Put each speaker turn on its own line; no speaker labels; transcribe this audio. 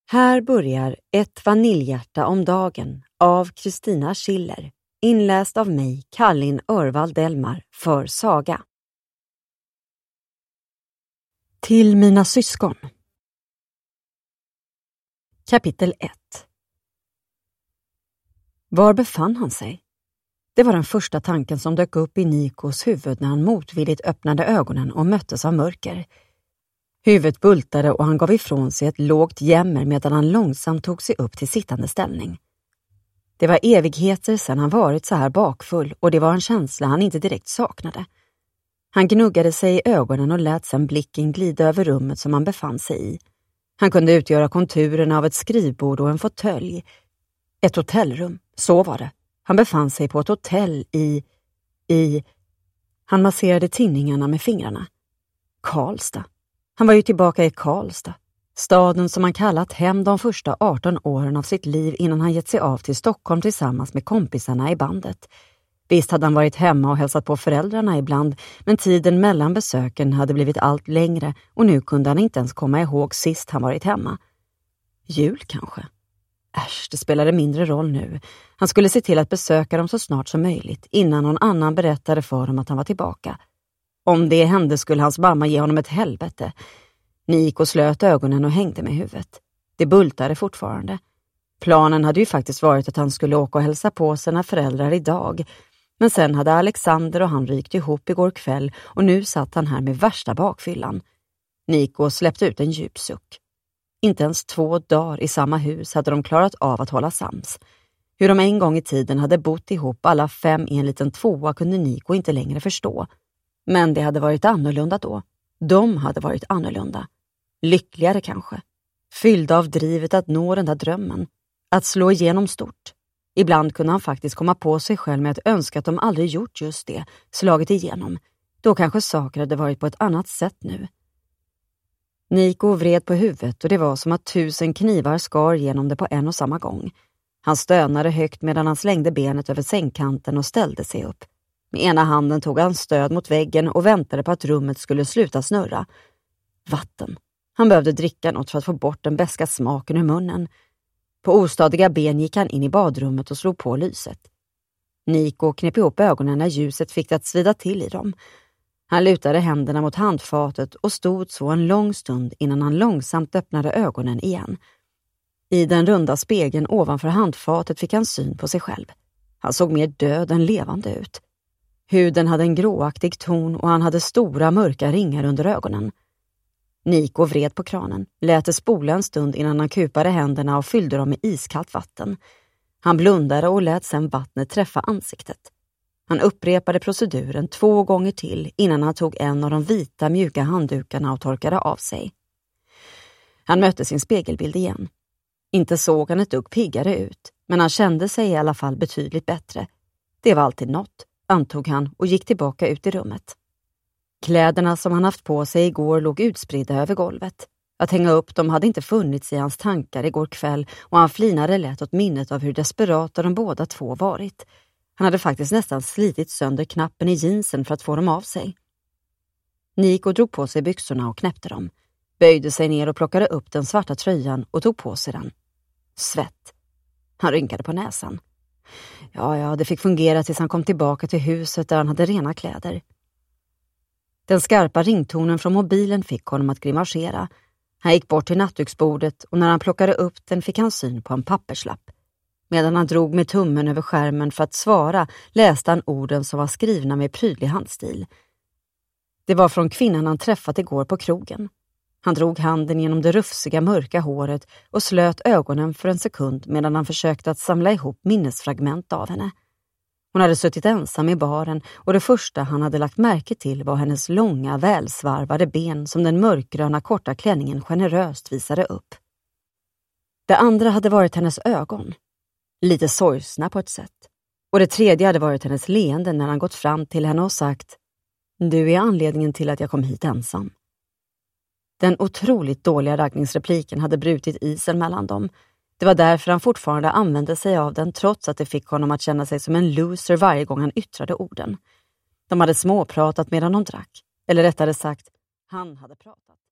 Här börjar Ett vaniljhjärta om dagen av Kristina Schiller, inläst av mig, Kallin Örvald Delmar, för Saga. Till mina syskon. Kapitel 1. Var befann han sig? Det var den första tanken som dök upp i Nikos huvud när han motvilligt öppnade ögonen och möttes av mörker. Huvudet bultade och han gav ifrån sig ett lågt jämmer medan han långsamt tog sig upp till sittande ställning. Det var evigheter sedan han varit så här bakfull och det var en känsla han inte direkt saknade. Han gnuggade sig i ögonen och lät sedan blicken glida över rummet som han befann sig i. Han kunde utgöra konturerna av ett skrivbord och en fåtölj. Ett hotellrum, så var det. Han befann sig på ett hotell i... Han masserade tinningarna med fingrarna. Karlstad. Han var ju tillbaka i Karlstad. Staden som han kallat hem de första 18 åren av sitt liv innan han gett sig av till Stockholm tillsammans med kompisarna i bandet. Visst hade han varit hemma och hälsat på föräldrarna ibland, men tiden mellan besöken hade blivit allt längre och nu kunde han inte ens komma ihåg sist han varit hemma. Jul kanske? Äsch, det spelade mindre roll nu. Han skulle se till att besöka dem så snart som möjligt innan någon annan berättade för dem att han var tillbaka. Om det hände skulle hans mamma ge honom ett helvete. Niko slöt ögonen och hängde med huvudet. Det bultade fortfarande. Planen hade ju faktiskt varit att han skulle åka och hälsa på sina föräldrar idag. Men sen hade Alexander och han rykt ihop igår kväll och nu satt han här med värsta bakfyllan. Niko släppte ut en djup suck. Inte ens 2 dagar i samma hus hade de klarat av att hålla sams. Hur de en gång i tiden hade bott ihop alla 5 i en liten 2 kunde Niko inte längre förstå. Men det hade varit annorlunda då. De hade varit annorlunda. Lyckligare kanske. Fyllda av drivet att nå den där drömmen. Att slå igenom stort. Ibland kunde han faktiskt komma på sig själv med att önska att de aldrig gjort just det. Slagit igenom. Då kanske saker hade varit på ett annat sätt nu. Niko vred på huvudet och det var som att 1000 knivar skar genom det på en och samma gång. Han stönade högt medan han slängde benet över sängkanten och ställde sig upp. Med ena handen tog han stöd mot väggen och väntade på att rummet skulle sluta snurra. Vatten. Han behövde dricka något för att få bort den beska smaken ur munnen. På ostadiga ben gick han in i badrummet och slog på lyset. Niko knep ihop ögonen när ljuset fick det att svida till i dem. Han lutade händerna mot handfatet och stod så en lång stund innan han långsamt öppnade ögonen igen. I den runda spegeln ovanför handfatet fick han syn på sig själv. Han såg mer död än levande ut. Huden hade en gråaktig ton och han hade stora mörka ringar under ögonen. Niko vred på kranen, lät det spola en stund innan han kupade händerna och fyllde dem med iskallt vatten. Han blundade och lät sedan vattnet träffa ansiktet. Han upprepade proceduren 2 gånger till innan han tog en av de vita mjuka handdukarna och torkade av sig. Han mötte sin spegelbild igen. Inte såg han ett dugg piggare ut, men han kände sig i alla fall betydligt bättre. Det var alltid något, antog han och gick tillbaka ut i rummet. Kläderna som han haft på sig igår låg utspridda över golvet. Att hänga upp dem hade inte funnits i hans tankar igår kväll och han flinade lätt åt minnet av hur desperata de båda två varit. Han hade faktiskt nästan slitit sönder knappen i jeansen för att få dem av sig. Niko drog på sig byxorna och knäppte dem. Böjde sig ner och plockade upp den svarta tröjan och tog på sig den. Svett. Han rynkade på näsan. Ja, det fick fungera tills han kom tillbaka till huset där han hade rena kläder. Den skarpa ringtonen från mobilen fick honom att grimasera. Han gick bort till nattduksbordet och när han plockade upp den fick han syn på en papperslapp. Medan han drog med tummen över skärmen för att svara läste han orden som var skrivna med prydlig handstil. Det var från kvinnan han träffat igår på krogen. Han drog handen genom det rufsiga mörka håret och slöt ögonen för en sekund medan han försökte att samla ihop minnesfragment av henne. Hon hade suttit ensam i baren och det första han hade lagt märke till var hennes långa, välsvarvade ben som den mörkgröna korta klänningen generöst visade upp. Det andra hade varit hennes ögon. Lite sorgsna på ett sätt. Och det tredje hade varit hennes leende när han gått fram till henne och sagt: "Du är anledningen till att jag kom hit ensam." Den otroligt dåliga raggningsrepliken hade brutit isen mellan dem. Det var därför han fortfarande använde sig av den trots att det fick honom att känna sig som en loser varje gång han yttrade orden. De hade småpratat medan de drack. Eller rättare sagt, han hade pratat.